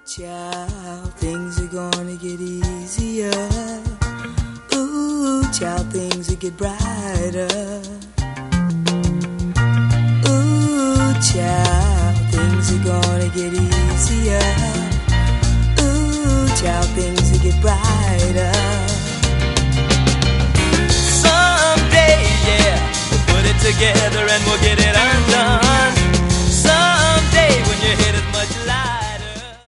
Child, things are gonna get easier. Ooh, child, things will get brighter. Ooh, child, things are gonna get easier. Ooh, child, things will get brighter. Someday, yeah, we'll put it together and we'll get it